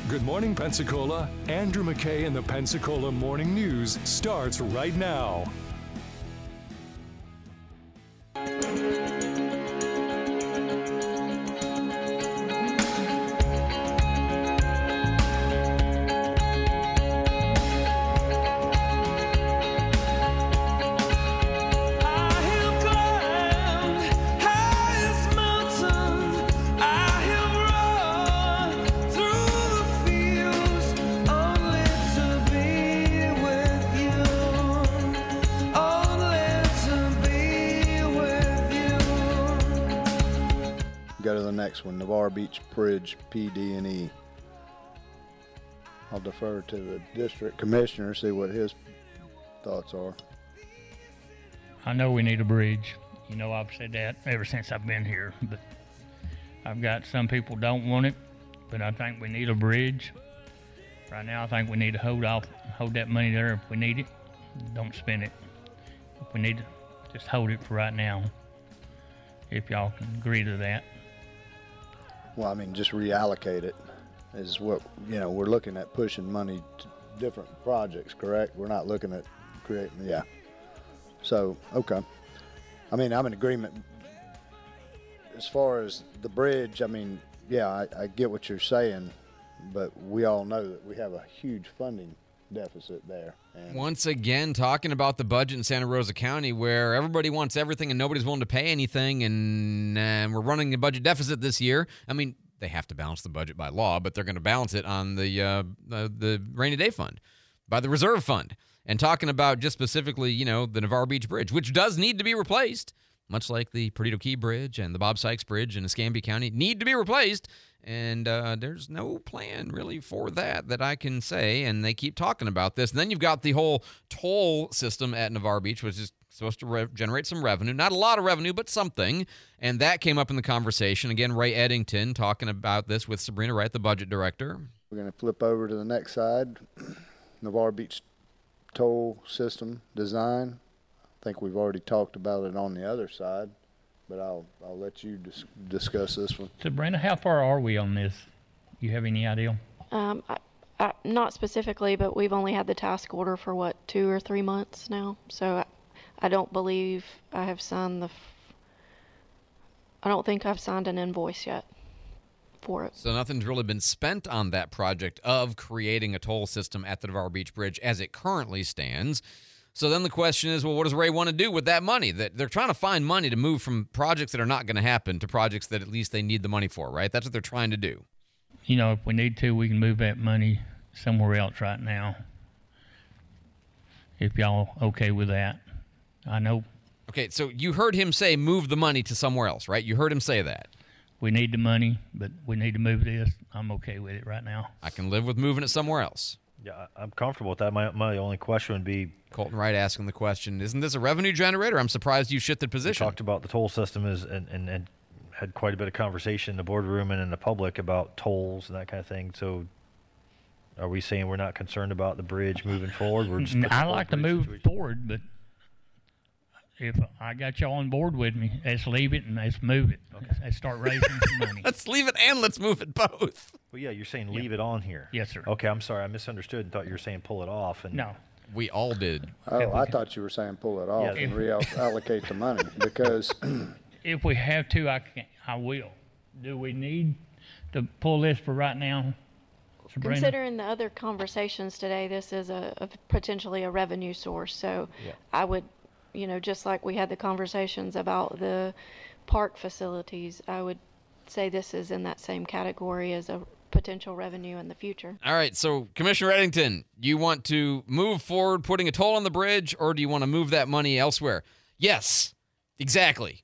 Good morning, Pensacola. Andrew McKay in the Pensacola Morning News starts right now. Go to the next one, Navarre Beach Bridge, PD&E. I'll defer to the district commissioner, see what his thoughts are. I know we need a bridge. You know, I've said that ever since I've been here, but I've got some people don't want it, but I think we need a bridge. Right now, I think we need to hold that money there if we need it. Don't spend it. If we need to, just hold it for right now, if y'all can agree to that. Well, I mean, just reallocate it is what, we're looking at pushing money to different projects, correct? We're not looking at creating, yeah. So, okay. I mean, I'm in agreement. As far as the bridge, I mean, yeah, I get what you're saying, but we all know that we have a huge funding deficit there. And once again, talking about the budget in Santa Rosa County where everybody wants everything and nobody's willing to pay anything, and we're running a budget deficit this year. I mean, they have to balance the budget by law, but they're going to balance it on the rainy day fund, by the reserve fund. And talking about just specifically, the Navarre Beach Bridge, which does need to be replaced, much like the Perdido Key Bridge and the Bob Sykes Bridge in Escambia County, need to be replaced. And there's no plan really for that I can say. And they keep talking about this. And then you've got the whole toll system at Navarre Beach, which is supposed to generate some revenue. Not a lot of revenue, but something. And that came up in the conversation. Again, Ray Eddington talking about this with Sabrina Wright, the budget director. We're going to flip over to the next side. Navarre Beach toll system design. I think we've already talked about it on the other side, but I'll let you discuss this one. Sabrina, how far are we on this? You have any idea? Not specifically, but we've only had the task order for 2 or 3 months now. So I don't believe I have signed I don't think I've signed an invoice yet for it. So nothing's really been spent on that project of creating a toll system at the Navarre Beach Bridge as it currently stands. So then the question is, well, what does Ray want to do with that money? That they're trying to find money to move from projects that are not going to happen to projects that at least they need the money for, right? That's what they're trying to do. If we need to, we can move that money somewhere else right now. If y'all okay with that. I know. Okay, so you heard him say move the money to somewhere else, right? You heard him say that. We need the money, but we need to move this. I'm okay with it right now. I can live with moving it somewhere else. Yeah, I'm comfortable with that. My only question would be... Colton Wright asking the question, isn't this a revenue generator? I'm surprised you shifted position. We talked about the toll system and had quite a bit of conversation in the boardroom and in the public about tolls and that kind of thing. So are we saying we're not concerned about the bridge moving forward? We're just I like to move forward, but if I got y'all on board with me, let's leave it and let's move it. Okay. Let's start raising some money. Let's leave it and let's move it both. Well, yeah, you're saying leave it on here. Yes, sir. Okay, I'm sorry. I misunderstood and thought you were saying pull it off. And no. We all did. Oh, I thought you were saying pull it off and reallocate the money because... If we have to, I will. Do we need to pull this for right now, Sabrina? Considering the other conversations today, this is a potentially a revenue source. So I would, just like we had the conversations about the park facilities, I would say this is in that same category as a potential revenue in the future. All right, so Commissioner Eddington, you want to move forward putting a toll on the bridge, or do you want to move that money elsewhere? Yes, exactly.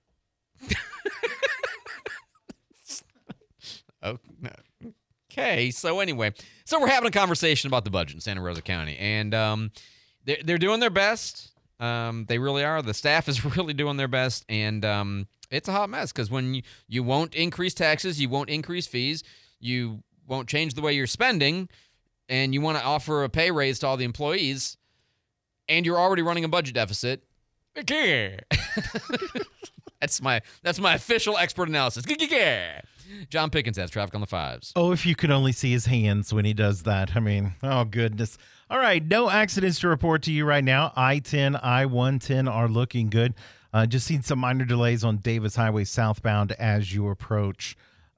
Okay, so anyway, we're having a conversation about the budget in Santa Rosa County, and they're doing their best. They really are. The staff is really doing their best, and it's a hot mess because when you won't increase taxes, you won't increase fees, you won't change the way you're spending, and you want to offer a pay raise to all the employees, and you're already running a budget deficit. That's my official expert analysis. John Pickens has traffic on the 5s. Oh, if you could only see his hands when he does that. I mean, oh, goodness. All right, no accidents to report to you right now. I-10, I-110 are looking good. Just seen some minor delays on Davis Highway southbound as you approach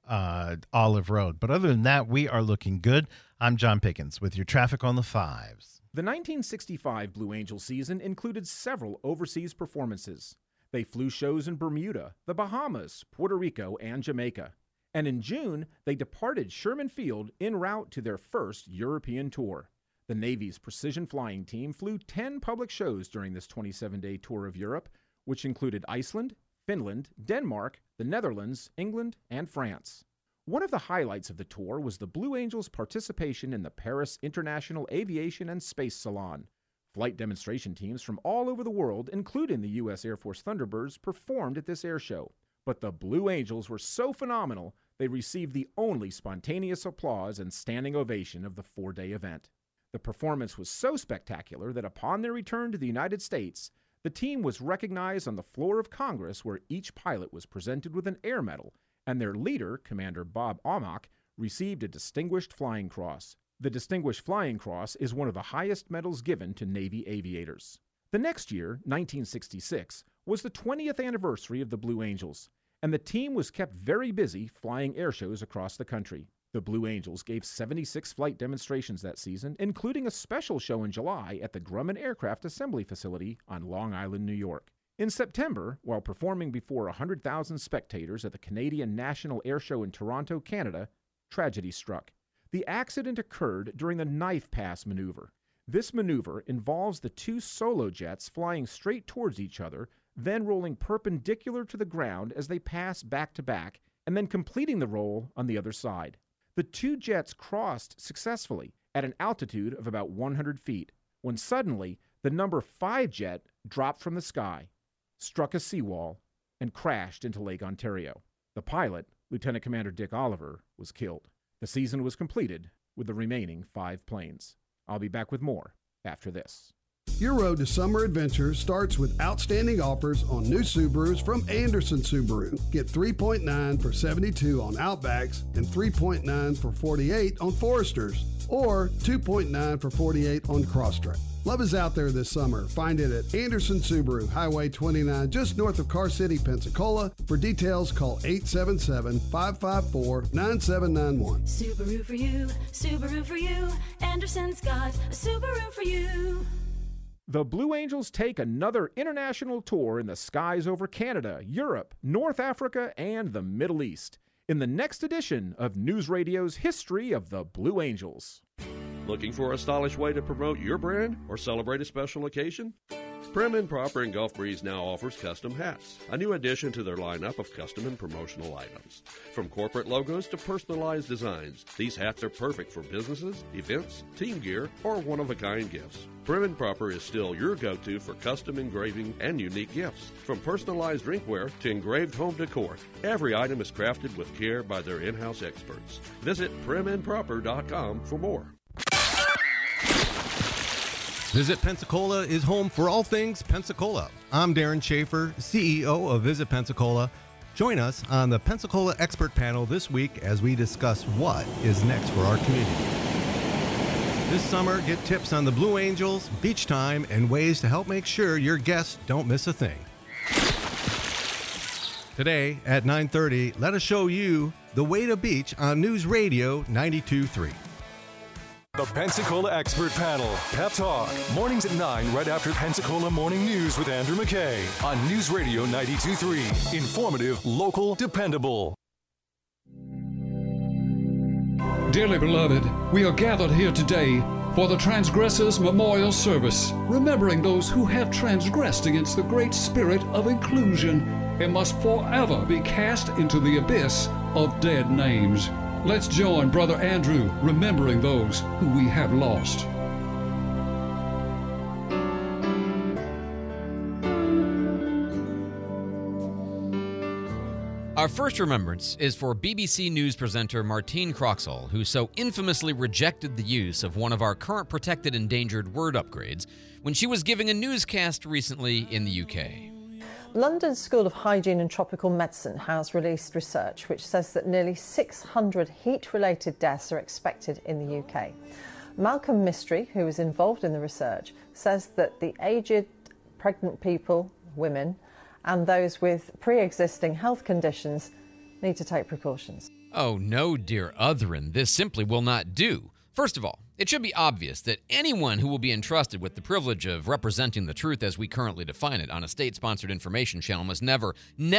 Olive Road. But other than that, we are looking good. I'm John Pickens with your traffic on the 5s. The 1965 Blue Angels season included several overseas performances. They flew shows in Bermuda, the Bahamas, Puerto Rico, and Jamaica. And in June, they departed Sherman Field en route to their first European tour. The Navy's precision flying team flew 10 public shows during this 27-day tour of Europe, which included Iceland, Finland, Denmark, the Netherlands, England, and France. One of the highlights of the tour was the Blue Angels' participation in the Paris International Aviation and Space Salon. Flight demonstration teams from all over the world, including the U.S. Air Force Thunderbirds, performed at this air show. But the Blue Angels were so phenomenal, they received the only spontaneous applause and standing ovation of the 4-day event. The performance was so spectacular that upon their return to the United States, the team was recognized on the floor of Congress, where each pilot was presented with an air medal, and their leader, Commander Bob Aumack, received a Distinguished Flying Cross. The Distinguished Flying Cross is one of the highest medals given to Navy aviators. The next year, 1966, was the 20th anniversary of the Blue Angels, and the team was kept very busy flying air shows across the country. The Blue Angels gave 76 flight demonstrations that season, including a special show in July at the Grumman Aircraft Assembly Facility on Long Island, New York. In September, while performing before 100,000 spectators at the Canadian National Air Show in Toronto, Canada, tragedy struck. The accident occurred during the Knife Pass maneuver. This maneuver involves the two solo jets flying straight towards each other, then rolling perpendicular to the ground as they pass back to back, and then completing the roll on the other side. The two jets crossed successfully at an altitude of about 100 feet, when suddenly the number 5 jet dropped from the sky, struck a seawall, and crashed into Lake Ontario. The pilot, Lieutenant Commander Dick Oliver, was killed. The season was completed with the remaining 5 planes. I'll be back with more after this. Your road to summer adventure starts with outstanding offers on new Subarus from Anderson Subaru. Get 3.9 for 72 on Outbacks and 3.9 for 48 on Foresters, or 2.9 for 48 on Crosstrek. Love is out there this summer. Find it at Anderson Subaru, Highway 29, just north of Car City, Pensacola. For details, call 877-554-9791. Subaru for you, Subaru for you. Anderson's got a Subaru for you. The Blue Angels take another international tour in the skies over Canada, Europe, North Africa, and the Middle East in the next edition of News Radio's History of the Blue Angels. Looking for a stylish way to promote your brand or celebrate a special occasion? Prim and Proper in Gulf Breeze now offers custom hats, a new addition to their lineup of custom and promotional items. From corporate logos to personalized designs, these hats are perfect for businesses, events, team gear, or one-of-a-kind gifts. Prim and Proper is still your go-to for custom engraving and unique gifts. From personalized drinkware to engraved home decor, every item is crafted with care by their in-house experts. Visit primandproper.com for more. Visit Pensacola is home for all things Pensacola. I'm Darren Schaefer, CEO of Visit Pensacola. Join us on the Pensacola Expert Panel this week as we discuss what is next for our community. This summer, get tips on the Blue Angels, beach time, and ways to help make sure your guests don't miss a thing. Today at 9:30, let us show you the way to beach on News Radio 92.3. The Pensacola Expert Panel, Pep Talk, mornings at 9 right after Pensacola Morning News with Andrew McKay on News Radio 92.3. Informative, local, dependable. Dearly beloved, we are gathered here today for the Transgressors Memorial Service, remembering those who have transgressed against the great spirit of inclusion and must forever be cast into the abyss of dead names. Let's join Brother Andrew remembering those who we have lost. Our first remembrance is for BBC News presenter Martine Croxall, who so infamously rejected the use of one of our current protected endangered word upgrades when she was giving a newscast recently in the UK. London School of Hygiene and Tropical Medicine has released research which says that nearly 600 heat-related deaths are expected in the UK. Malcolm Mystery, who was involved in the research, says that the aged, pregnant people, women, and those with pre-existing health conditions need to take precautions. Oh no, dear Otherin, this simply will not do. First of all, it should be obvious that anyone who will be entrusted with the privilege of representing the truth as we currently define it on a state-sponsored information channel must never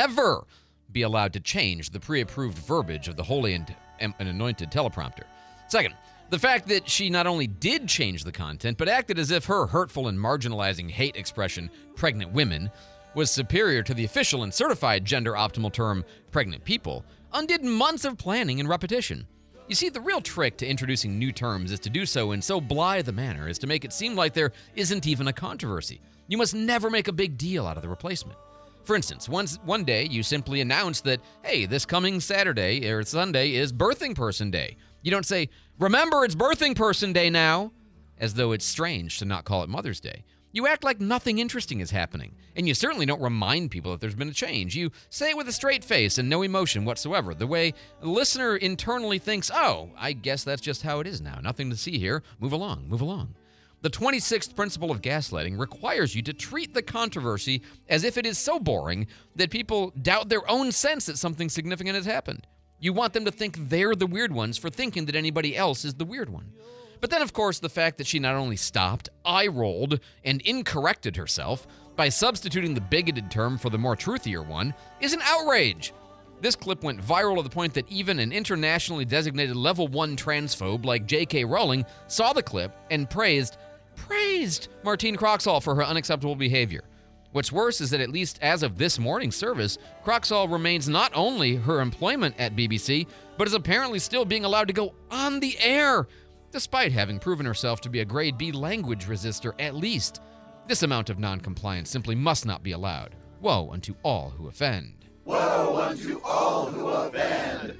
be allowed to change the pre-approved verbiage of the holy and anointed teleprompter. Second, the fact that she not only did change the content, but acted as if her hurtful and marginalizing hate expression, pregnant women, was superior to the official and certified gender-optimal term, pregnant people, undid months of planning and repetition. You see, the real trick to introducing new terms is to do so in so blithe a manner as to make it seem like there isn't even a controversy. You must never make a big deal out of the replacement. For instance, one day you simply announce that, hey, this coming Saturday or Sunday is Birthing Person Day. You don't say, remember it's Birthing Person Day now, as though it's strange to not call it Mother's Day. You act like nothing interesting is happening, and you certainly don't remind people that there's been a change. You say it with a straight face and no emotion whatsoever, the way the listener internally thinks, oh, I guess that's just how it is now. Nothing to see here. Move along, move along. The 26th principle of gaslighting requires you to treat the controversy as if it is so boring that people doubt their own sense that something significant has happened. You want them to think they're the weird ones for thinking that anybody else is the weird one. But then, of course, the fact that she not only stopped, eye-rolled, and incorrected herself by substituting the bigoted term for the more truthier one is an outrage. This clip went viral to the point that even an internationally designated level 1 transphobe like J.K. Rowling saw the clip and praised Martine Croxall for her unacceptable behavior. What's worse is that at least as of this morning's service, Croxall remains not only her employment at BBC, but is apparently still being allowed to go on the air, despite having proven herself to be a grade B language resistor at least. This amount of non-compliance simply must not be allowed. Woe unto all who offend. Woe unto all who offend.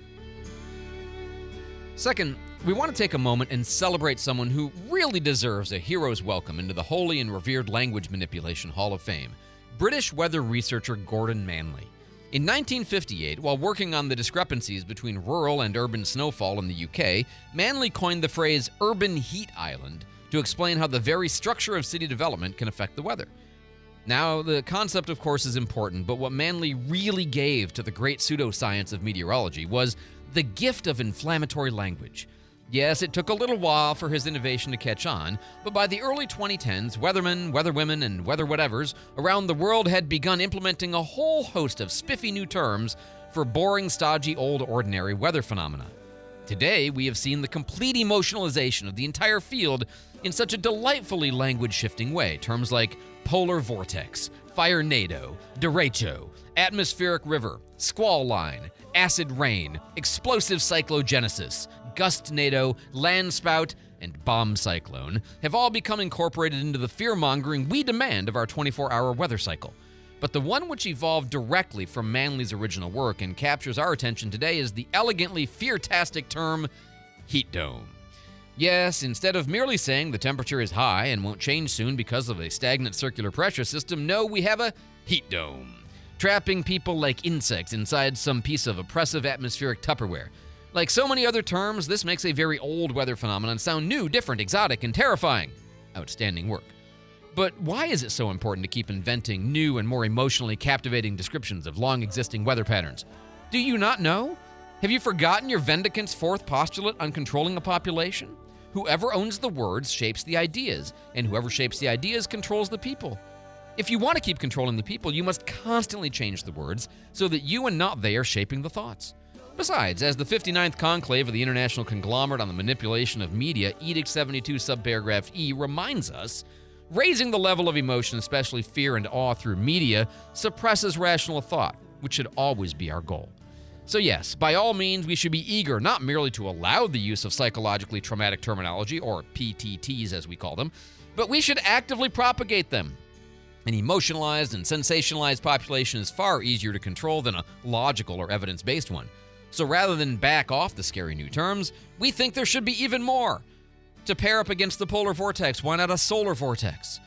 Second, we want to take a moment and celebrate someone who really deserves a hero's welcome into the holy and revered Language Manipulation Hall of Fame, British weather researcher Gordon Manley. In 1958, while working on the discrepancies between rural and urban snowfall in the UK, Manley coined the phrase urban heat island to explain how the very structure of city development can affect the weather. Now, the concept, of course, is important, but what Manley really gave to the great pseudoscience of meteorology was the gift of inflammatory language. Yes, it took a little while for his innovation to catch on, but by the early 2010s, weathermen, weatherwomen, and weather whatevers around the world had begun implementing a whole host of spiffy new terms for boring, stodgy, old, ordinary weather phenomena. Today, we have seen the complete emotionalization of the entire field in such a delightfully language-shifting way. Terms like polar vortex, firenado, derecho, atmospheric river, squall line, acid rain, explosive cyclogenesis, gustnado, landspout, and bomb cyclone have all become incorporated into the fear-mongering we demand of our 24-hour weather cycle. But the one which evolved directly from Manley's original work and captures our attention today is the elegantly fear-tastic term heat dome. Yes, instead of merely saying the temperature is high and won't change soon because of a stagnant circular pressure system, no, we have a heat dome, trapping people like insects inside some piece of oppressive atmospheric Tupperware. Like so many other terms, this makes a very old weather phenomenon sound new, different, exotic, and terrifying. Outstanding work. But why is it so important to keep inventing new and more emotionally captivating descriptions of long-existing weather patterns? Do you not know? Have you forgotten your Vendicant's fourth postulate on controlling a population? Whoever owns the words shapes the ideas, and whoever shapes the ideas controls the people. If you want to keep controlling the people, you must constantly change the words so that you and not they are shaping the thoughts. Besides, as the 59th conclave of the International Conglomerate on the Manipulation of Media, Edict 72 subparagraph E reminds us, raising the level of emotion, especially fear and awe through media, suppresses rational thought, which should always be our goal. So yes, by all means, we should be eager not merely to allow the use of psychologically traumatic terminology, or PTTs as we call them, but we should actively propagate them. An emotionalized and sensationalized population is far easier to control than a logical or evidence-based one. So rather than back off the scary new terms, we think there should be even more. To pair up against the polar vortex, why not a solar vortex?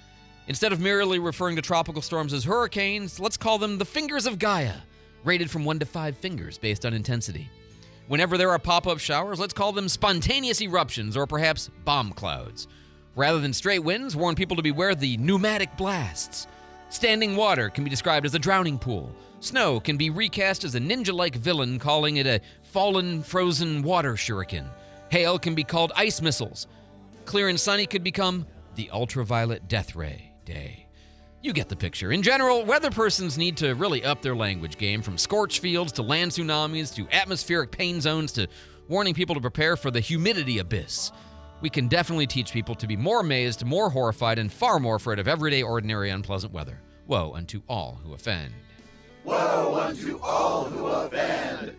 Instead of merely referring to tropical storms as hurricanes, let's call them the fingers of Gaia, rated from 1 to 5 fingers based on intensity. Whenever there are pop-up showers, let's call them spontaneous eruptions or perhaps bomb clouds. Rather than straight winds, warn people to beware the pneumatic blasts. Standing water can be described as a drowning pool. Snow can be recast as a ninja-like villain, calling it a fallen, frozen water shuriken. Hail can be called ice missiles. Clear and sunny could become the ultraviolet death ray day. You get the picture. In general, weather persons need to really up their language game, from scorch fields to land tsunamis to atmospheric pain zones to warning people to prepare for the humidity abyss. We can definitely teach people to be more amazed, more horrified, and far more afraid of everyday, ordinary, unpleasant weather. Woe unto all who offend. Woe unto all who offend.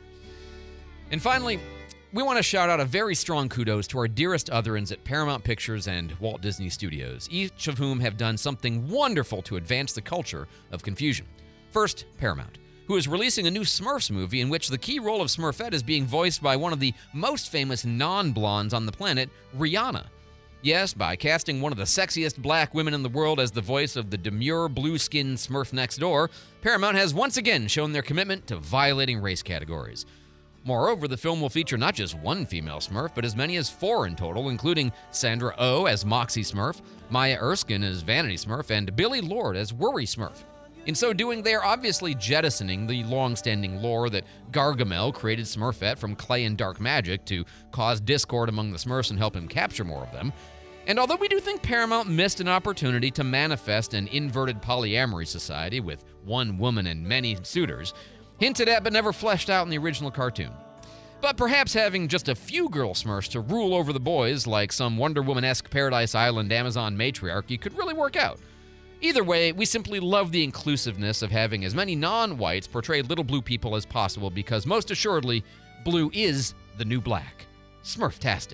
And finally, we want to shout out a very strong kudos to our dearest otherins at Paramount Pictures and Walt Disney Studios, each of whom have done something wonderful to advance the culture of confusion. First, Paramount, who is releasing a new Smurfs movie in which the key role of Smurfette is being voiced by one of the most famous non-blondes on the planet, Rihanna. Yes, by casting one of the sexiest black women in the world as the voice of the demure blue-skinned Smurf next door, Paramount has once again shown their commitment to violating race categories. Moreover, the film will feature not just one female Smurf, but as many as 4 in total, including Sandra Oh as Moxie Smurf, Maya Erskine as Vanity Smurf, and Billy Lord as Worry Smurf. In so doing, they are obviously jettisoning the long-standing lore that Gargamel created Smurfette from clay and dark magic to cause discord among the Smurfs and help him capture more of them. And although we do think Paramount missed an opportunity to manifest an inverted polyamory society with one woman and many suitors, hinted at but never fleshed out in the original cartoon. But perhaps having just a few girl Smurfs to rule over the boys like some Wonder Woman-esque Paradise Island Amazon matriarchy could really work out. Either way, we simply love the inclusiveness of having as many non-whites portray little blue people as possible because most assuredly, blue is the new black. Smurftastic.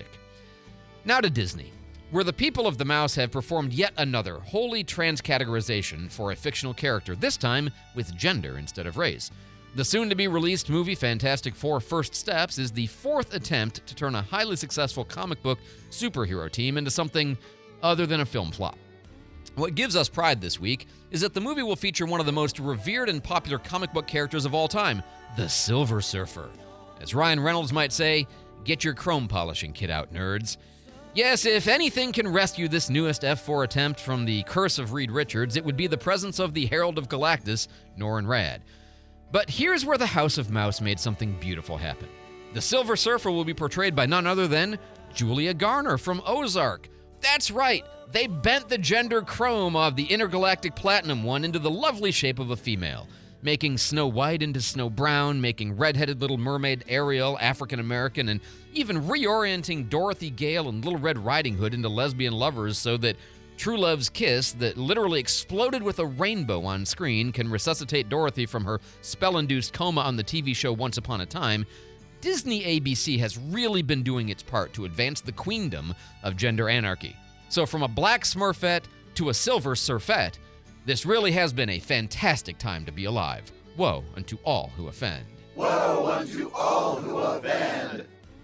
Now to Disney, where the people of the mouse have performed yet another wholly transcategorization for a fictional character, this time with gender instead of race. The soon-to-be-released movie Fantastic Four First Steps is the 4th attempt to turn a highly successful comic book superhero team into something other than a film flop. What gives us pride this week is that the movie will feature one of the most revered and popular comic book characters of all time, the Silver Surfer. As Ryan Reynolds might say, get your chrome polishing kit out, nerds. Yes, if anything can rescue this newest F4 attempt from the curse of Reed Richards, it would be the presence of the Herald of Galactus, Norrin Radd. But here's where the House of Mouse made something beautiful happen. The Silver Surfer will be portrayed by none other than Julia Garner from Ozark. That's right, they bent the gender chrome of the Intergalactic Platinum One into the lovely shape of a female, making Snow White into Snow Brown, making redheaded Little Mermaid Ariel African-American, and even reorienting Dorothy Gale and Little Red Riding Hood into lesbian lovers so that True Love's kiss that literally exploded with a rainbow on screen can resuscitate Dorothy from her spell-induced coma on the TV show Once Upon a Time. Disney ABC has really been doing its part to advance the queendom of gender anarchy. So from a black Smurfette to a silver Surfette, this really has been a fantastic time to be alive. Woe unto all who offend. Woe unto all who offend.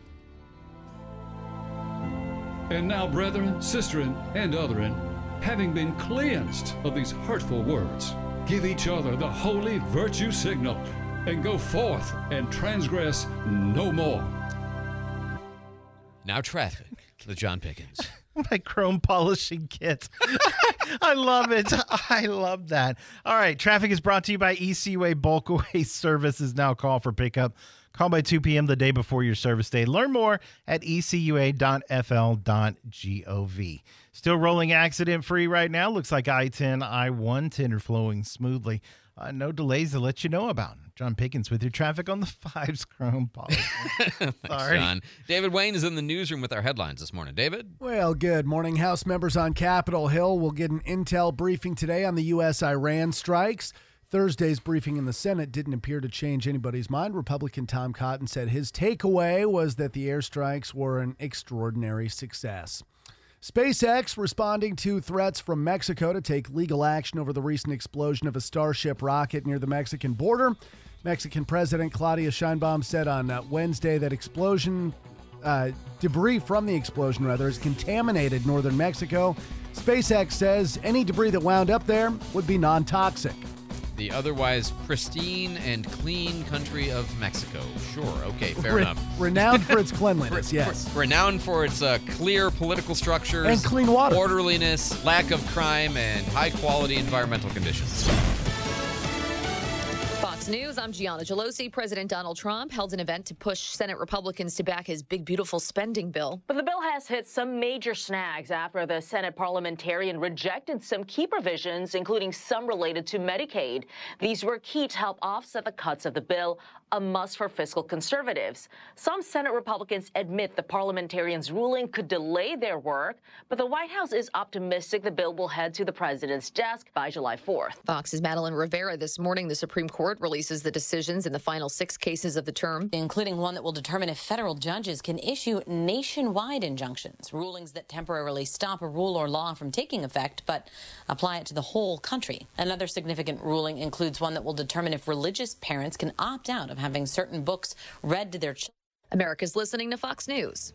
And now, brethren, sisterin, and otherin, having been cleansed of these hurtful words, give each other the holy virtue signal, and go forth and transgress no more. Now traffic with John Pickens. My chrome polishing kit. I love it. I love that. All right. Traffic is brought to you by ECUA Bulk Waste Services. Now call for pickup. Call by 2 p.m. the day before your service day. Learn more at ecua.fl.gov. Still rolling accident-free right now. Looks like I-10, I-110 are flowing smoothly. No delays to let you know about. John Pickens with your traffic on the 5's chrome polish. Sorry. John. David Wayne is in the newsroom with our headlines this morning. David? Well, good morning. House members on Capitol Hill will get an intel briefing today on the U.S.-Iran strikes. Thursday's briefing in the Senate didn't appear to change anybody's mind. Republican Tom Cotton said his takeaway was that the airstrikes were an extraordinary success. SpaceX responding to threats from Mexico to take legal action over the recent explosion of a Starship rocket near the Mexican border. Mexican President Claudia Sheinbaum said on Wednesday that explosion debris from the explosion, has contaminated northern Mexico. SpaceX says any debris that wound up there would be non-toxic. The otherwise pristine and clean country of Mexico. Sure, okay, fair enough. Renowned for its cleanliness, yes. Renowned for its clear political structures. And clean water. Orderliness, lack of crime, and high-quality environmental conditions. Fox News, I'm Gianna Gelosi. President Donald Trump held an event to push Senate Republicans to back his big, beautiful spending bill. But the bill has hit some major snags after the Senate parliamentarian rejected some key provisions, including some related to Medicaid. These were key to help offset the cuts of the bill, a must for fiscal conservatives. Some Senate Republicans admit the parliamentarian's ruling could delay their work, but the White House is optimistic the bill will head to the president's desk by July 4th. Fox's Madeline Rivera. This morning, the Supreme Court releases the decisions in the final 6 cases of the term, including one that will determine if federal judges can issue nationwide injunctions, rulings that temporarily stop a rule or law from taking effect, but apply it to the whole country. Another significant ruling includes one that will determine if religious parents can opt out of having certain books read to their children. America's listening to Fox News.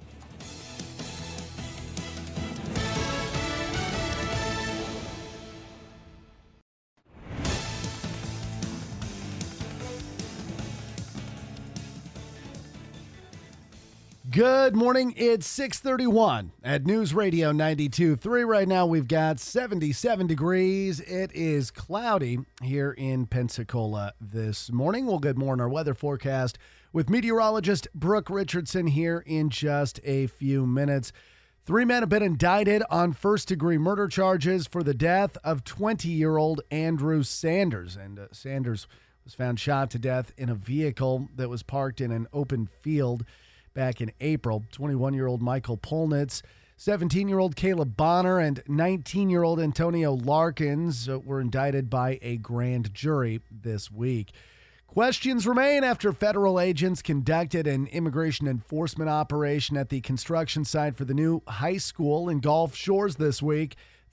Good morning. It's 6:31 at News Radio 92.3. Right now we've got 77 degrees. It is cloudy here in Pensacola this morning. We'll get more on our weather forecast with meteorologist Brooke Richardson here in just a few minutes. 3 men have been indicted on first-degree murder charges for the death of 20-year-old Andrew Sanders. And Sanders was found shot to death in a vehicle that was parked in an open field back in April. 21-year-old Michael Polnitz, 17-year-old Caleb Bonner, and 19-year-old Antonio Larkins were indicted by a grand jury this week. Questions remain after federal agents conducted an immigration enforcement operation at the construction site for the new high school in Gulf Shores this week.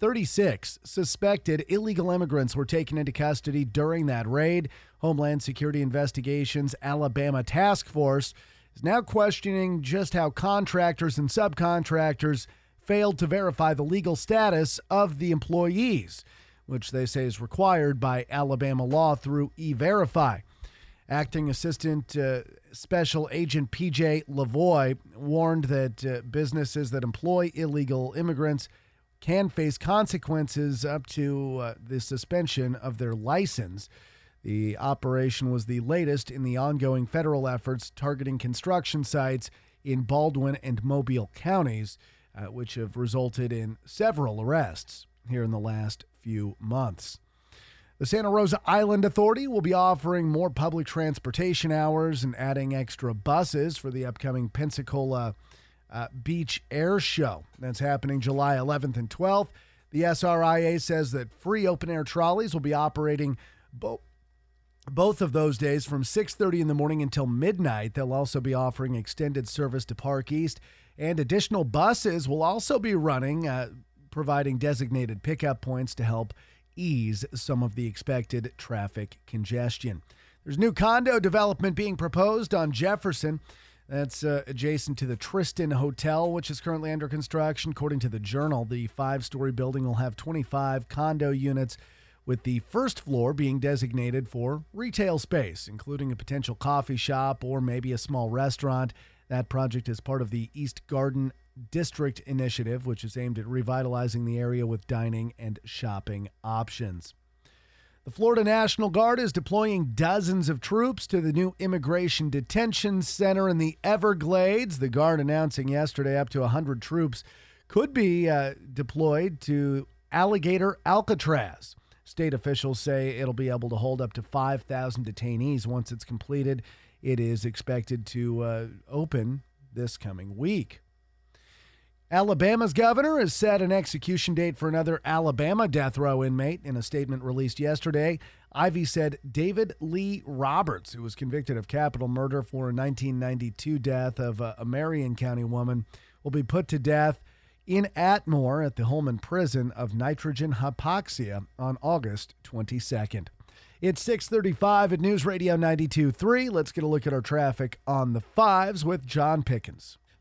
36 suspected illegal immigrants were taken into custody during that raid. Homeland Security Investigations Alabama Task Force is now questioning just how contractors and subcontractors failed to verify the legal status of the employees, which they say is required by Alabama law through E-Verify. Acting Assistant Special Agent P.J. Lavoie warned that businesses that employ illegal immigrants can face consequences up to the suspension of their license. The operation was the latest in the ongoing federal efforts targeting construction sites in Baldwin and Mobile counties, which have resulted in several arrests here in the last few months. The Santa Rosa Island Authority will be offering more public transportation hours and adding extra buses for the upcoming Pensacola Beach Air Show. That's happening July 11th and 12th. The SRIA says that free open-air trolleys will be operating both of those days from 6:30 in the morning until midnight. They'll also be offering extended service to Park East, and additional buses will also be running, providing designated pickup points to help ease some of the expected traffic congestion. There's new condo development being proposed on Jefferson. That's adjacent to the Tristan Hotel, which is currently under construction. According to the Journal, the 5-story building will have 25 condo units, with the first floor being designated for retail space, including a potential coffee shop or maybe a small restaurant. That project is part of the East Garden District Initiative, which is aimed at revitalizing the area with dining and shopping options. The Florida National Guard is deploying dozens of troops to the new Immigration Detention Center in the Everglades. The Guard announcing yesterday up to 100 troops could be deployed to Alligator Alcatraz. State officials say it'll be able to hold up to 5,000 detainees once it's completed. It is expected to open this coming week. Alabama's governor has set an execution date for another Alabama death row inmate. In a statement released yesterday, Ivy said David Lee Roberts, who was convicted of capital murder for a 1992 death of a Marion County woman, will be put to death in Atmore at the Holman Prison of nitrogen hypoxia on August 22nd. It's 6:35 at News Radio 92.3. Let's get a look at our traffic on the 5s with John Pickens.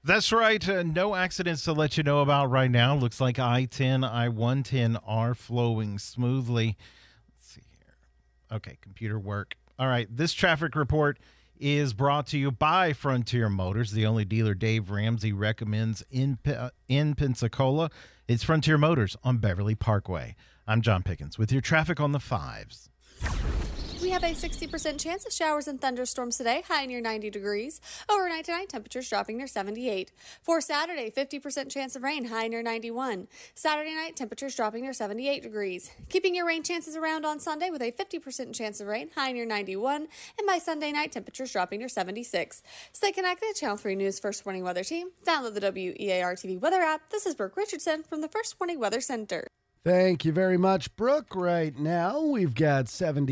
That's right. No accidents to let you know about right now. Looks like I-10, I-110 are flowing smoothly. Let's see here. Okay, computer work. All right, this traffic report is brought to you by Frontier Motors, the only dealer Dave Ramsey recommends in Pensacola. It's Frontier Motors on Beverly Parkway. I'm John Pickens with your traffic on the 5s. We have a 60% chance of showers and thunderstorms today, high near 90 degrees. Overnight tonight, temperatures dropping near 78. For Saturday, 50% chance of rain, high near 91. Saturday night, temperatures dropping near 78 degrees. Keeping your rain chances around on Sunday with a 50% chance of rain, high near 91. And by Sunday night, temperatures dropping near 76. Stay connected. Channel 3 News First Warning Weather Team. Download the WEAR TV weather app. This is Brooke Richardson from the First Warning Weather Center. Thank you very much, Brooke. Right now, we've got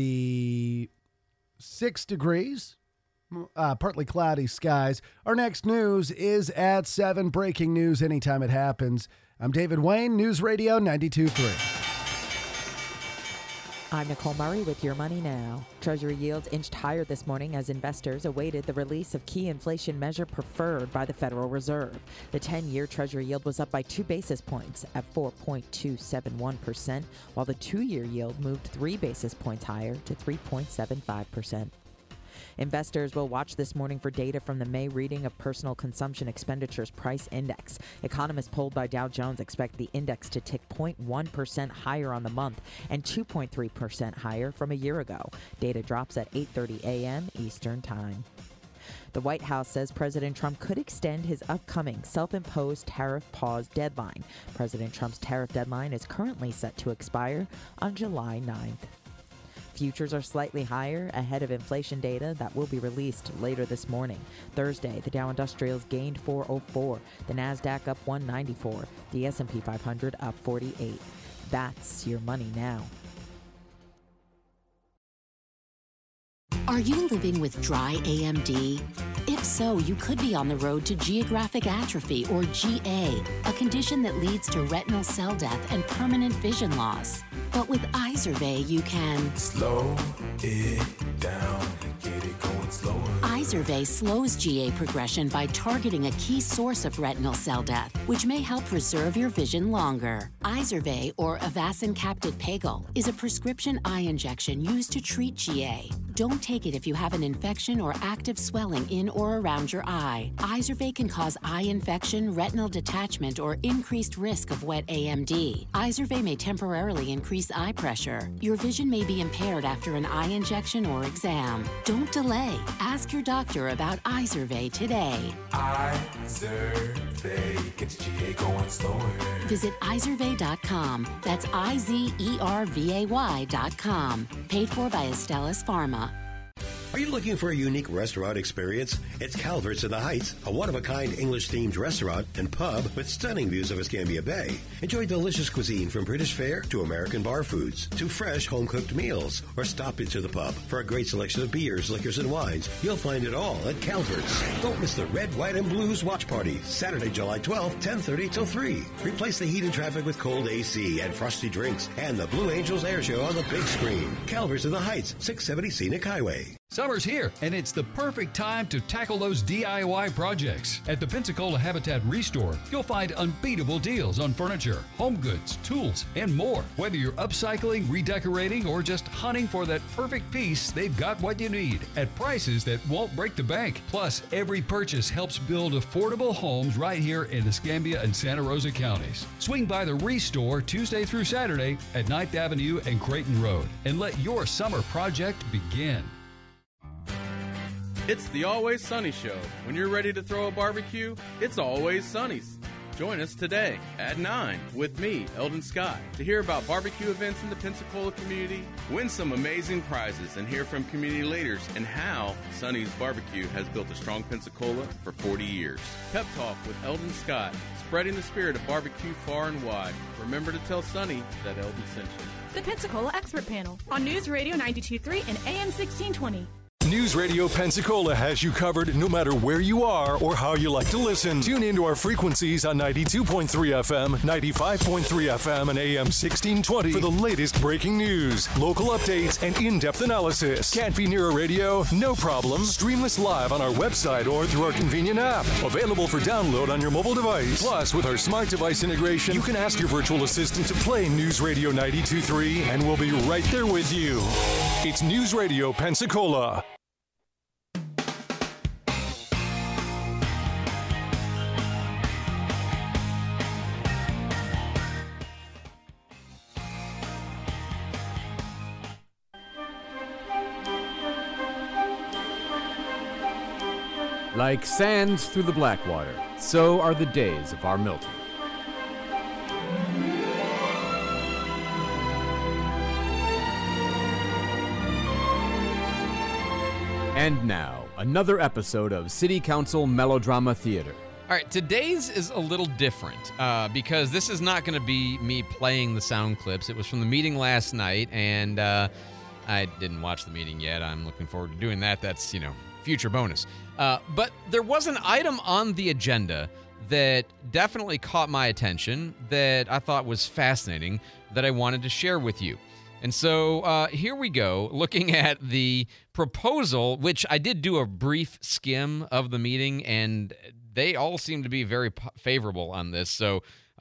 76 degrees, partly cloudy skies. Our next news is at 7, breaking news anytime it happens. I'm David Wayne, News Radio 92.3. I'm Nicole Murray with Your Money Now. Treasury yields inched higher this morning as investors awaited the release of key inflation measure preferred by the Federal Reserve. The 10-year Treasury yield was up by 2 basis points at 4.271%, while the 2-year yield moved 3 basis points higher to 3.75%. Investors will watch this morning for data from the May reading of Personal Consumption Expenditures Price Index. Economists polled by Dow Jones expect the index to tick 0.1% higher on the month and 2.3% higher from a year ago. Data drops at 8:30 a.m. Eastern Time. The White House says President Trump could extend his upcoming self-imposed tariff pause deadline. President Trump's tariff deadline is currently set to expire on July 9th. Futures are slightly higher ahead of inflation data that will be released later this morning. Thursday, the Dow Industrials gained 404, the Nasdaq up 194, the S&P 500 up 48. That's Your Money Now. Are you living with dry AMD? If so, you could be on the road to geographic atrophy, or GA, a condition that leads to retinal cell death and permanent vision loss. But with Izervay, you can slow it down, get it going slower. Izervay slows GA progression by targeting a key source of retinal cell death, which may help preserve your vision longer. Izervay, or Avastin Captid Pagel, is a prescription eye injection used to treat GA. Don't take it if you have an infection or active swelling in or around your eye. Izervay can cause eye infection, retinal detachment, or increased risk of wet AMD. Izervay may temporarily increase eye pressure. Your vision may be impaired after an eye injection or exam. Don't delay. Ask your doctor about Izervay today. Izervay gets GA going slower. Visit Izervay.com. That's IZERVAY.com. Paid for by Astellas Pharma. Are you looking for a unique restaurant experience? It's Calvert's in the Heights, a one-of-a-kind English-themed restaurant and pub with stunning views of Escambia Bay. Enjoy delicious cuisine from British fare to American bar foods to fresh home-cooked meals. Or stop into the pub for a great selection of beers, liquors, and wines. You'll find it all at Calvert's. Don't miss the Red, White, and Blues Watch Party, Saturday, July 12th, 10:30 till 3. Replace the heat and traffic with cold AC and frosty drinks and the Blue Angels Air Show on the big screen. Calvert's in the Heights, 670 Scenic Highway. Summer's here, and it's the perfect time to tackle those DIY projects. At the Pensacola Habitat Restore, you'll find unbeatable deals on furniture, home goods, tools, and more. Whether you're upcycling, redecorating, or just hunting for that perfect piece, they've got what you need at prices that won't break the bank. Plus, every purchase helps build affordable homes right here in Escambia and Santa Rosa counties. Swing by the Restore Tuesday through Saturday at 9th Avenue and Creighton Road, and let your summer project begin. It's the Always Sunny Show. When you're ready to throw a barbecue, it's Always Sunny's. Join us today at 9 with me, Eldon Scott, to hear about barbecue events in the Pensacola community, win some amazing prizes, and hear from community leaders and how Sunny's Barbecue has built a strong Pensacola for 40 years. Pep Talk with Eldon Scott, spreading the spirit of barbecue far and wide. Remember to tell Sunny that Eldon sent you. The Pensacola Expert Panel on News Radio 92.3 and AM 1620. News Radio Pensacola has you covered no matter where you are or how you like to listen. Tune into our frequencies on 92.3 FM, 95.3 FM, and AM 1620 for the latest breaking news, local updates, and in-depth analysis. Can't be near a radio? No problem. Stream us live on our website or through our convenient app. Available for download on your mobile device. Plus, with our smart device integration, you can ask your virtual assistant to play News Radio 92.3, and we'll be right there with you. It's News Radio Pensacola. Like sands through the Blackwater, so are the days of our Milton. And now, another episode of City Council Melodrama Theater. All right, today's is a little different because this is not going to be me playing the sound clips. It was from the meeting last night, and I didn't watch the meeting yet. I'm looking forward to doing that. That's, future bonus. But there was an item on the agenda that definitely caught my attention that I thought was fascinating that I wanted to share with you. And so here we go, looking at the proposal, which I did do a brief skim of the meeting, and they all seem to be very favorable on this. So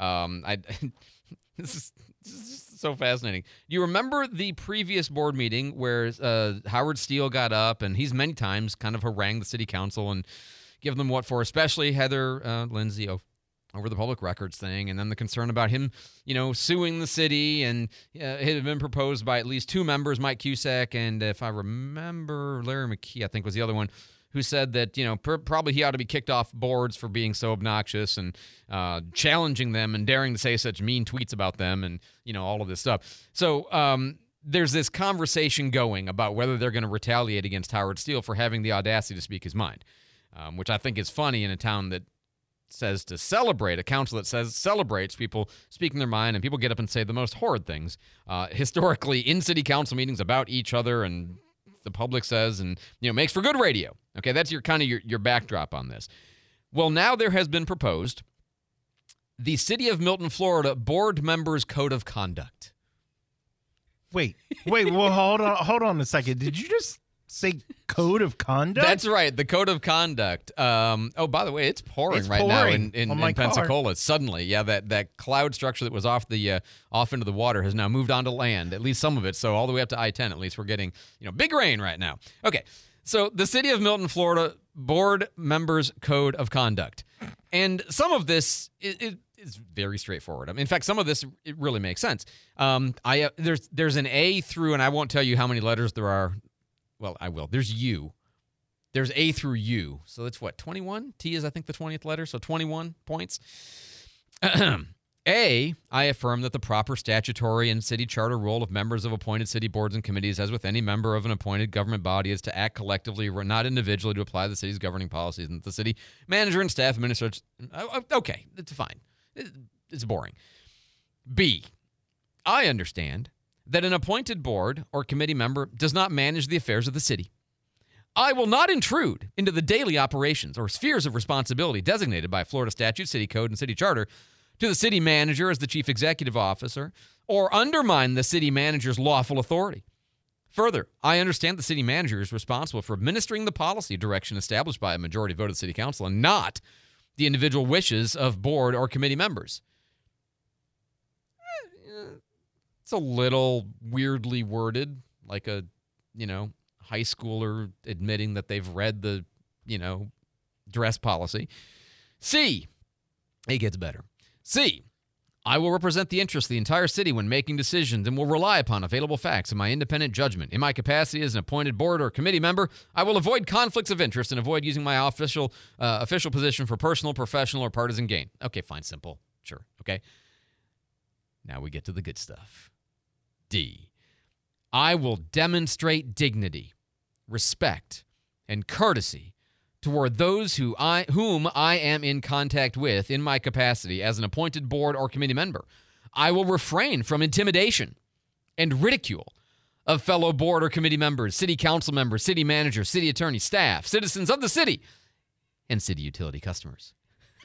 this is so fascinating. You remember the previous board meeting where Howard Steele got up, and he's many times kind of harangued the city council and given them what for, especially Heather Lindsay over the public records thing, and then the concern about him, suing the city, and it had been proposed by at least two members, Mike Cusack, and if I remember, Larry McKee, I think was the other one, who said that, probably he ought to be kicked off boards for being so obnoxious and challenging them and daring to say such mean tweets about them and, all of this stuff. So there's this conversation going about whether they're going to retaliate against Howard Steele for having the audacity to speak his mind, which I think is funny in a town that says to celebrate, a council that says celebrates people speaking their mind, and people get up and say the most horrid things historically in city council meetings about each other, and the public says, and makes for good radio. Okay, that's your backdrop on this. Well, now there has been proposed the City of Milton, Florida Board Members Code of Conduct. Wait, well, hold on a second. Did you just say Code of Conduct? That's right, the Code of Conduct. Oh, by the way, it's pouring now in Pensacola. Suddenly, yeah, that cloud structure that was off into the water has now moved onto land, at least some of it. So all the way up to I-10, at least we're getting big rain right now. Okay, so the City of Milton, Florida Board Members Code of Conduct, and some of this is very straightforward. In fact, some of this it really makes sense. There's an A through, and I won't tell you how many letters there are. Well, I will. There's U. There's A through U. So that's what, 21? T is, I think, the 20th letter, so 21 points. A, I affirm that the proper statutory and city charter role of members of appointed city boards and committees, as with any member of an appointed government body, is to act collectively, not individually, to apply the city's governing policies, and that the city manager and staff administrators... Okay, it's fine. It's boring. B, I understand that an appointed board or committee member does not manage the affairs of the city. I will not intrude into the daily operations or spheres of responsibility designated by Florida statute, city code, and city charter to the city manager as the chief executive officer, or undermine the city manager's lawful authority. Further, I understand the city manager is responsible for administering the policy direction established by a majority vote of the city council and not the individual wishes of board or committee members. It's a little weirdly worded, like a, high schooler admitting that they've read the, dress policy. C, it gets better. C, I will represent the interests of the entire city when making decisions and will rely upon available facts and my independent judgment. In my capacity as an appointed board or committee member, I will avoid conflicts of interest and avoid using my official position for personal, professional, or partisan gain. Okay, fine, simple. Sure, okay. Now we get to the good stuff. D, I will demonstrate dignity, respect, and courtesy toward those whom I am in contact with in my capacity as an appointed board or committee member. I will refrain from intimidation and ridicule of fellow board or committee members, city council members, city manager, city attorney, staff, citizens of the city, and city utility customers.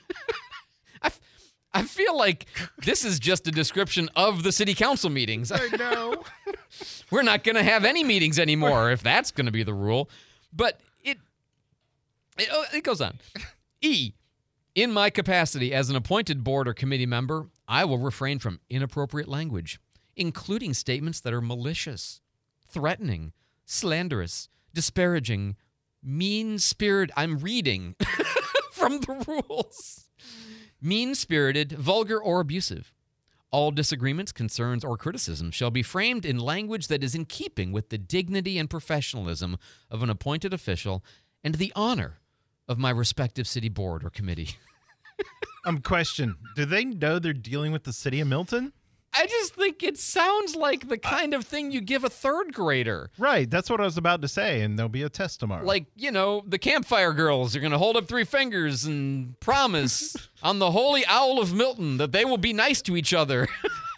I feel like this is just a description of the city council meetings. I know. We're not going to have any meetings anymore if that's going to be the rule. But it goes on. E, in my capacity as an appointed board or committee member, I will refrain from inappropriate language, including statements that are malicious, threatening, slanderous, disparaging, mean-spirited. I'm reading from the rules. Mean-spirited, vulgar, or abusive. All disagreements, concerns, or criticisms shall be framed in language that is in keeping with the dignity and professionalism of an appointed official and the honor of my respective city board or committee. Question. Do they know they're dealing with the city of Milton? I just think it sounds like the kind of thing you give a third grader. Right. That's what I was about to say, and there'll be a test tomorrow. Like, the campfire girls are going to hold up 3 fingers and promise on the holy owl of Milton that they will be nice to each other.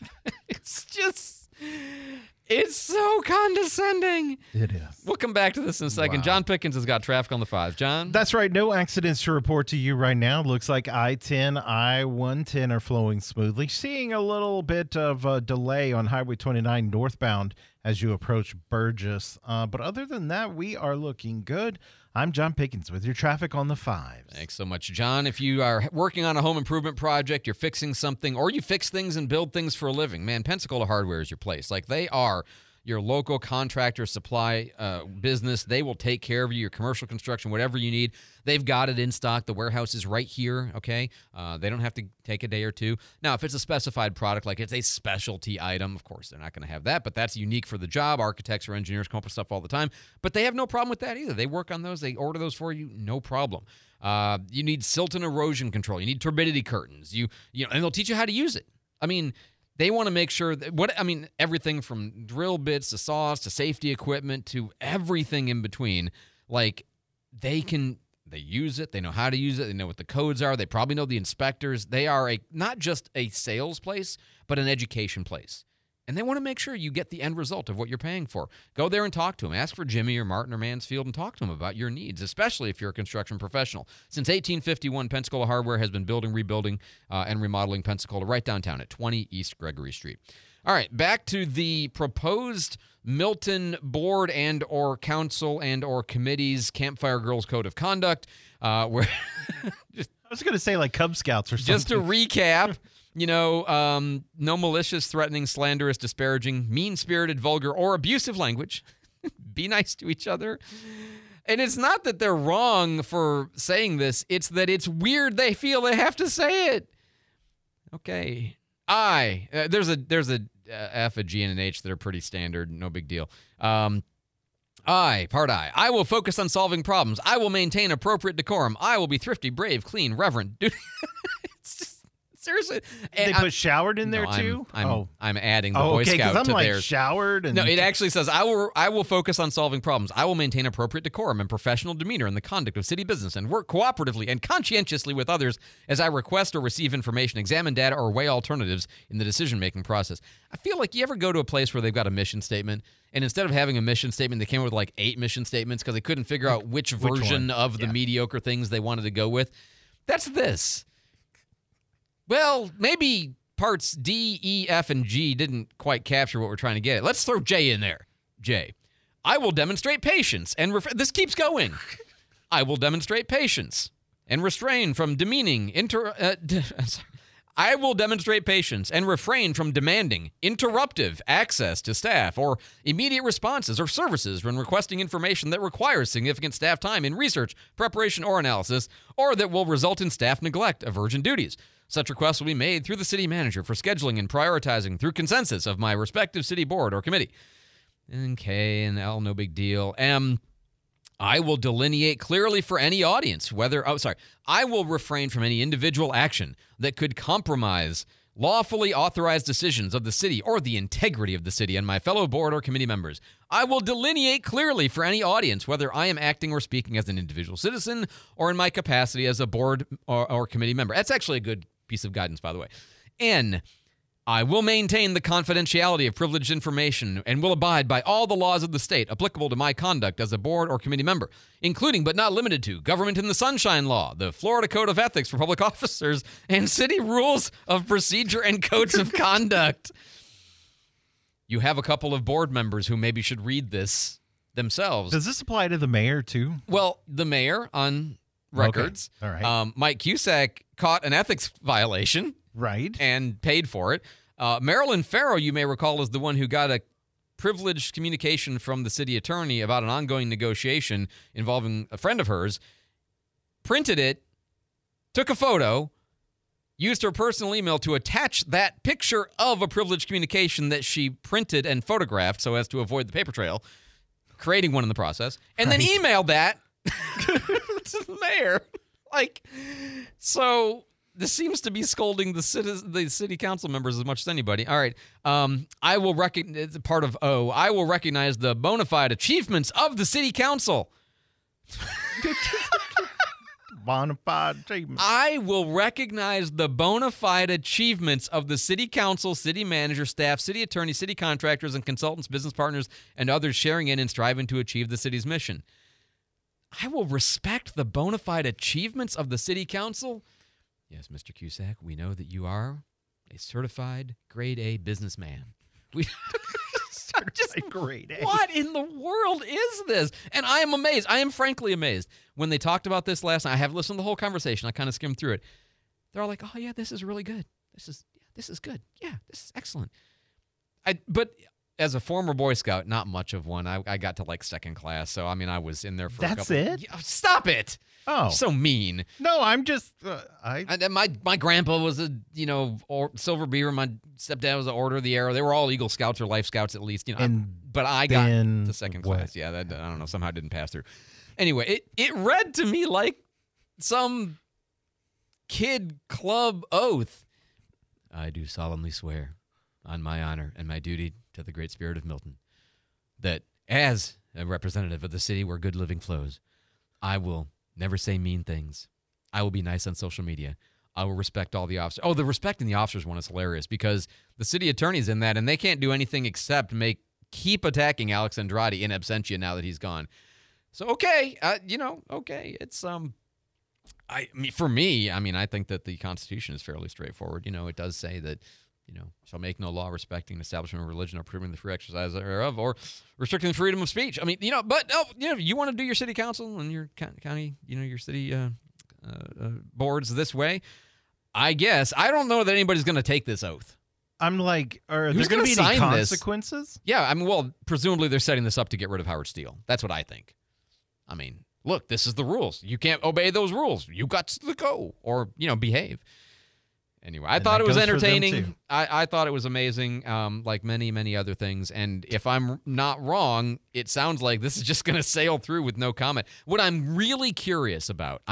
It's so condescending. It is. We'll come back to this in a second. Wow. John Pickens has got traffic on the 5. John? That's right. No accidents to report to you right now. Looks like I-10, I-110 are flowing smoothly. Seeing a little bit of a delay on Highway 29 northbound as you approach Burgess. But other than that, we are looking good. I'm John Pickens with your traffic on the 5. Thanks so much, John. If you are working on a home improvement project, you're fixing something, or you fix things and build things for a living, man, Pensacola Hardware is your place. Like, they are your local contractor supply business. They will take care of you, your commercial construction, whatever you need. They've got it in stock. The warehouse is right here, okay? They don't have to take a day or two. Now, if it's a specified product, like it's a specialty item, of course, they're not going to have that, but that's unique for the job. Architects or engineers come up with stuff all the time, but they have no problem with that either. They work on those. They order those for you, no problem. You need silt and erosion control. You need turbidity curtains. You know, and they'll teach you how to use it. I mean, they want to make sure that everything from drill bits to saws to safety equipment to everything in between, like they use it, they know how to use it, they know what the codes are, they probably know the inspectors. They are not just a sales place, but an education place. And they want to make sure you get the end result of what you're paying for. Go there and talk to them. Ask for Jimmy or Martin or Mansfield and talk to them about your needs, especially if you're a construction professional. Since 1851, Pensacola Hardware has been building, rebuilding, and remodeling Pensacola right downtown at 20 East Gregory Street. All right, back to the proposed Milton Board and or Council and or Committee's Campfire Girls Code of Conduct, where I was going to say like Cub Scouts or something. Just to recap, no malicious, threatening, slanderous, disparaging, mean-spirited, vulgar, or abusive language. Be nice to each other. And it's not that they're wrong for saying this. It's that it's weird they feel they have to say it. Okay. There's a F, a G, and an H that are pretty standard. No big deal. Part I. I will focus on solving problems. I will maintain appropriate decorum. I will be thrifty, brave, clean, reverent. Dude, it's just, seriously. They put showered in there too? I'm adding the Boy Scout to theirs. Showered. And no, it actually says, I will focus on solving problems. I will maintain appropriate decorum and professional demeanor in the conduct of city business and work cooperatively and conscientiously with others as I request or receive information, examine data, or weigh alternatives in the decision-making process. I feel like you ever go to a place where they've got a mission statement, and instead of having a mission statement, they came up with like 8 mission statements because they couldn't figure out which version of the mediocre things they wanted to go with. That's this. Well, maybe parts D, E, F, and G didn't quite capture what we're trying to get at. Let's throw J in there. J. I will demonstrate patience and this keeps going. I will demonstrate patience and refrain from demeaning I will demonstrate patience and refrain from demanding interruptive access to staff or immediate responses or services when requesting information that requires significant staff time in research, preparation, or analysis, or that will result in staff neglect of urgent duties. Such requests will be made through the city manager for scheduling and prioritizing through consensus of my respective city board or committee. And K and L, no big deal. M, I will delineate clearly for any audience I will refrain from any individual action that could compromise lawfully authorized decisions of the city or the integrity of the city and my fellow board or committee members. I will delineate clearly for any audience whether I am acting or speaking as an individual citizen or in my capacity as a board or committee member. That's actually a good piece of guidance, by the way. N, I will maintain the confidentiality of privileged information and will abide by all the laws of the state applicable to my conduct as a board or committee member, including but not limited to Government in the Sunshine Law, the Florida Code of Ethics for Public Officers, and city rules of procedure and codes of conduct. You have a couple of board members who maybe should read this themselves. Does this apply to the mayor, too? Well, the mayor on records. Okay. All right. Mike Cusack caught an ethics violation. Right. And paid for it. Marilyn Farrow, you may recall, is the one who got a privileged communication from the city attorney about an ongoing negotiation involving a friend of hers, printed it, took a photo, used her personal email to attach that picture of a privileged communication that she printed and photographed so as to avoid the paper trail, creating one in the process, and then emailed that to the mayor. This seems to be scolding the city council members as much as anybody. All right. I will recognize part of O. I will recognize the bona fide achievements of the city council. Bona fide achievements. I will recognize the bona fide achievements of the city council, city manager, staff, city attorney, city contractors, and consultants, business partners, and others sharing in and striving to achieve the city's mission. I will respect the bona fide achievements of the city council. Yes, Mr. Cusack, we know that you are a certified grade A businessman. Grade A. What in the world is this? And I am amazed. I am frankly amazed. When they talked about this last night, I have listened to the whole conversation. I kind of skimmed through it. They're all like, oh, yeah, this is really good. This is good. Yeah, this is excellent. But as a former Boy Scout, not much of one. I got to second class. So, I I was in there for a couple. That's it? Yeah, stop it. Oh. You're so mean. No, I'm just, My grandpa was a, Silver Beaver. My stepdad was an Order of the Arrow. They were all Eagle Scouts or Life Scouts at least, but I got to second class. Yeah, that, I don't know, somehow didn't pass through. Anyway, it read to me like some kid club oath. I do solemnly swear on my honor and my duty to the great spirit of Milton that as a representative of the city where good living flows, I will never say mean things. I will be nice on social media. I will respect all the officers. Oh, the respecting the officers one is hilarious because the city attorney's in that and they can't do anything except keep attacking Alex Andrade in absentia now that he's gone. So, okay, okay. It's, for me, I think that the Constitution is fairly straightforward. It does say that, shall make no law respecting an establishment of religion or prohibiting the free exercise thereof or restricting the freedom of speech. You want to do your city council and your county, your city boards this way, I guess. I don't know that anybody's going to take this oath. I'm like, are there going to be any consequences? This? Yeah, presumably they're setting this up to get rid of Howard Steele. That's what I think. Look, this is the rules. You can't obey those rules. You got to go or, behave. Anyway, I thought it was entertaining. I thought it was amazing, like many, many other things. And if I'm not wrong, it sounds like this is just going to sail through with no comment. What I'm really curious about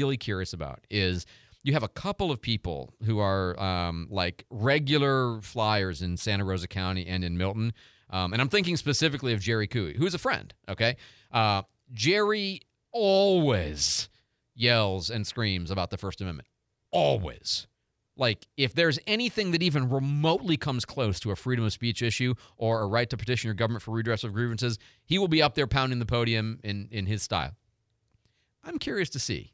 is you have a couple of people who are regular flyers in Santa Rosa County and in Milton. And I'm thinking specifically of Jerry Cooey, who's a friend, okay? Jerry always yells and screams about the First Amendment. Always. If there's anything that even remotely comes close to a freedom of speech issue or a right to petition your government for redress of grievances, he will be up there pounding the podium in his style. I'm curious to see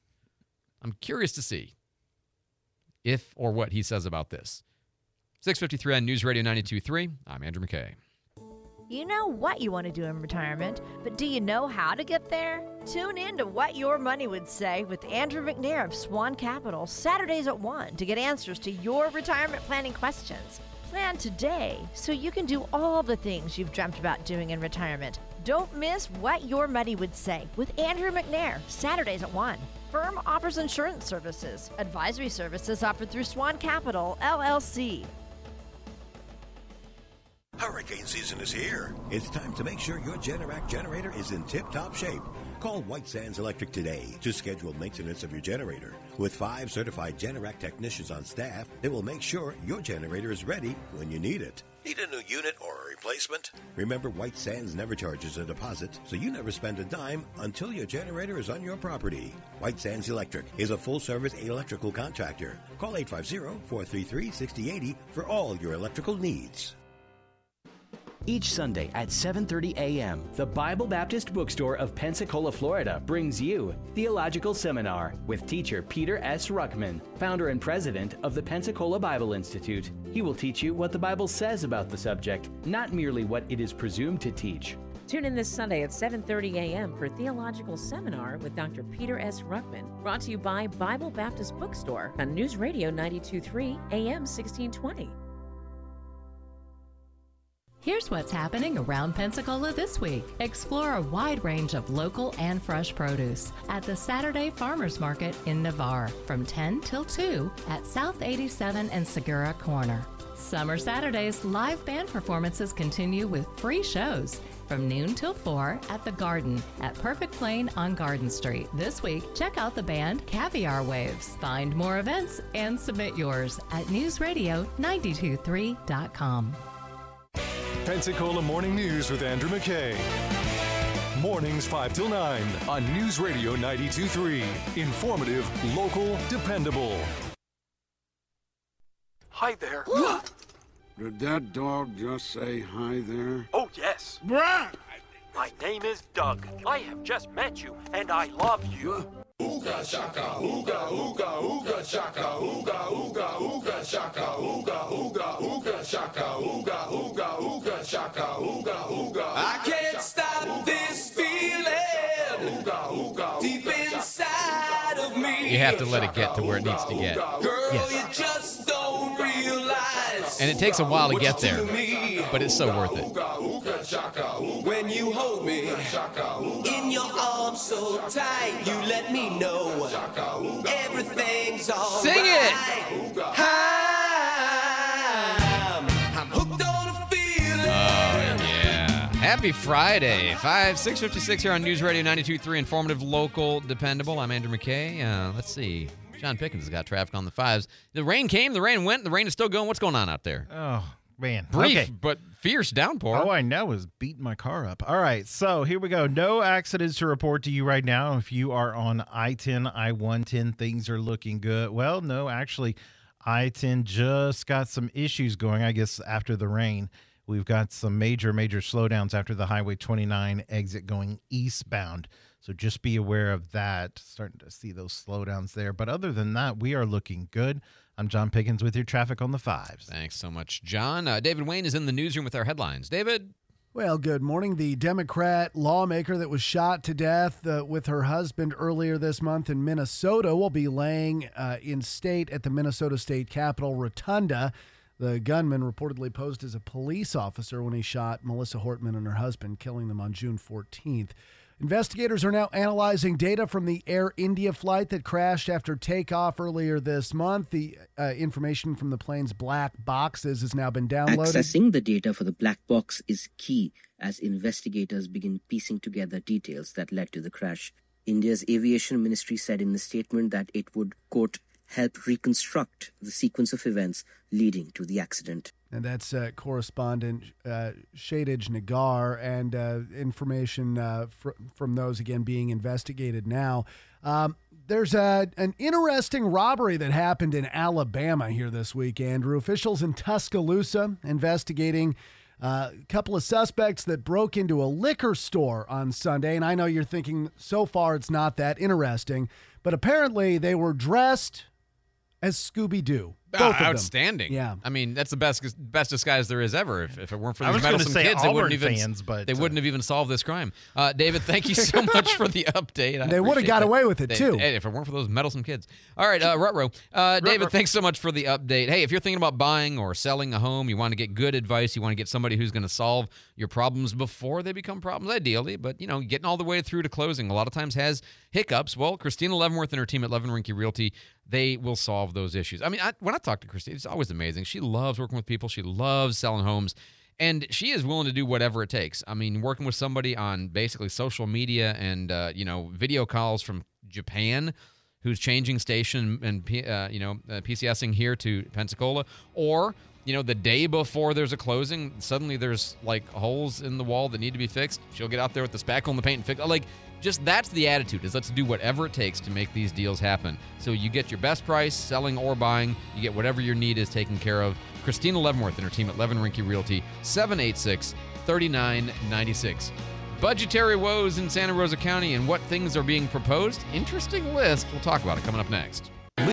if or what he says about this. 6:53 on News Radio 92.3. I'm Andrew McKay. You know what you want to do in retirement, but do you know how to get there? Tune in to What Your Money Would Say with Andrew McNair of Swan Capital, Saturdays at 1 to get answers to your retirement planning questions. Plan today so you can do all the things you've dreamt about doing in retirement. Don't miss What Your Money Would Say with Andrew McNair, Saturdays at 1. Firm offers insurance services. Advisory services offered through Swan Capital, LLC. Hurricane season is here. It's time to make sure your Generac generator is in tip-top shape. Call White Sands Electric today to schedule maintenance of your generator. With 5 certified Generac technicians on staff, they will make sure your generator is ready when you need it. Need a new unit or a replacement? Remember, White Sands never charges a deposit, so you never spend a dime until your generator is on your property. White Sands Electric is a full-service electrical contractor. Call 850-433-6080 for all your electrical needs. Each Sunday at 7:30 a.m., the Bible Baptist Bookstore of Pensacola, Florida brings you Theological Seminar with teacher Peter S. Ruckman, founder and president of the Pensacola Bible Institute. He will teach you what the Bible says about the subject, not merely what it is presumed to teach. Tune in this Sunday at 7:30 a.m. for Theological Seminar with Dr. Peter S. Ruckman, brought to you by Bible Baptist Bookstore on News Radio 92.3 AM 1620. Here's what's happening around Pensacola this week. Explore a wide range of local and fresh produce at the Saturday Farmers Market in Navarre from 10 till 2 at South 87 and Segura Corner. Summer Saturdays live band performances continue with free shows from noon till 4 at The Garden at Perfect Plain on Garden Street. This week, check out the band Caviar Waves. Find more events and submit yours at newsradio923.com. Pensacola Morning News with Andrew McKay. Mornings 5 till 9 on News Radio 92.3. Informative, local, dependable. Hi there. Did that dog just say hi there? Oh, yes. Bruh! My name is Doug. I have just met you, and I love you. Ooga shaka, ooga, ooga, ooga shaka, ooga, ooga, ooga shaka, ooga, ooga, ooga shaka, ooga, ooga, ooga shaka, ooga, ooga. I can't stop this feeling deep inside of me. You have to let it get to where it needs to get. Girl, you just don't realize. And it takes a while to get there, but it's so worth it. When you hold me in your arms so tight, you let me know everything's all Sing right. it! I'm hooked on a feeling. Oh, yeah. Happy Friday. 6:56 here on News Radio 92.3. Informative, local, dependable. I'm Andrew McKay. Let's see. John Pickens has got traffic on the 5s. The rain came, the rain went, the rain is still going. What's going on out there? Oh, man. Brief, Okay. but fierce downpour. All I know is beating my car up. All right, so here we go. No accidents to report to you right now. If you are on I-10, I-110, things are looking good. Well, no, actually, I-10 just got some issues going, I guess, after the rain. We've got some major slowdowns after the Highway 29 exit going eastbound. So just be aware of that. Starting to see those slowdowns there. But other than that, we are looking good. I'm John Pickens with your traffic on the 5s. Thanks so much, John. David Wayne is in the newsroom with our headlines. David? Well, good morning. The Democrat lawmaker that was shot to death with her husband earlier this month in Minnesota will be laying in state at the Minnesota State Capitol Rotunda. The gunman reportedly posed as a police officer when he shot Melissa Hortman and her husband, killing them on June 14th. Investigators are now analyzing data from the Air India flight that crashed after takeoff earlier this month. The information from the plane's black boxes has now been downloaded. Accessing the data for the black box is key as investigators begin piecing together details that led to the crash. India's aviation ministry said in a statement that it would, quote, help reconstruct the sequence of events leading to the accident. And that's correspondent Shadej Nagar, and information from those, again, being investigated now. There's an interesting robbery that happened in Alabama here this week, Andrew. Officials in Tuscaloosa investigating a couple of suspects that broke into a liquor store on Sunday. And I know you're thinking, so far it's not that interesting, but apparently they were dressed as Scooby-Doo. Both of them. Outstanding. Yeah. I mean, that's the best disguise there is ever. If it weren't for I these was gonna meddlesome say kids, Auburn they wouldn't even fans, but, they wouldn't have even solved this crime. David, thank you so much for the update. They would have got away with it, too. If it weren't for those meddlesome kids. All right, Rutrow. David, thanks so much for the update. Hey, if you're thinking about buying or selling a home, you want to get good advice, you want to get somebody who's going to solve your problems before they become problems, ideally, but, you know, getting all the way through to closing a lot of times has hiccups. Well, Christina Leavenworth and her team at Levin Rinke Realty, they will solve those issues. I mean, when I talk to Christina, it's always amazing. She loves working with people. She loves selling homes. And she is willing to do whatever it takes. I mean, working with somebody on basically social media and, video calls from Japan who's changing station and, PCSing here to Pensacola, or, the day before there's a closing, suddenly there's, holes in the wall that need to be fixed. She'll get out there with the spackle and the paint and fix. Just that's the attitude, is let's do whatever it takes to make these deals happen. So you get your best price, selling or buying. You get whatever your need is taken care of. Christina Leavenworth and her team at Levin Rinke Realty, 786-3996. Budgetary woes in Santa Rosa County and what things are being proposed. Interesting list. We'll talk about it coming up next.